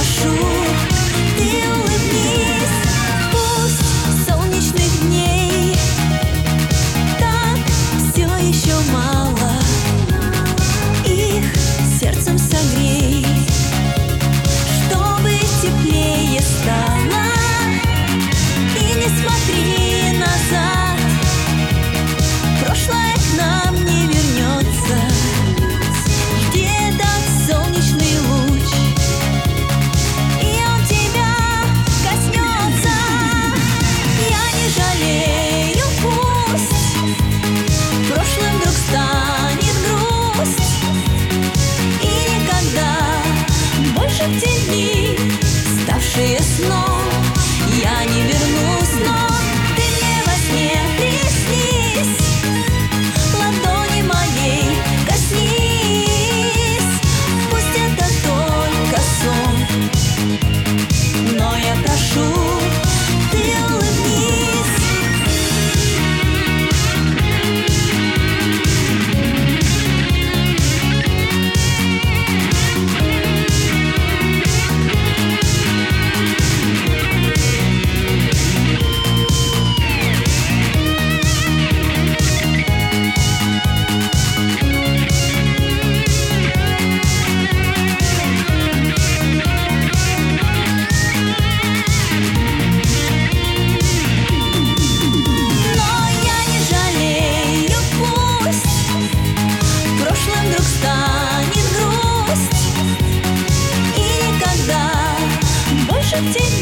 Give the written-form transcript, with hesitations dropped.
прошу, ты улыбнись. Пусть солнечных дней так все еще мало, их сердцем согрей, чтобы теплее стало. И не смотри назад, прошлое к нам не вернется. Жди этот солнечный луч, и он тебя коснется. Я не жалею, пусть прошлым вдруг станет грусть, и никогда больше в те дни, ставшие сном, я не вернусь, но ты мне во сне приснись, ладони моей коснись. Пусть это только сон, но я прошу, ты улыбнись. Станет грусть, и никогда больше в тебе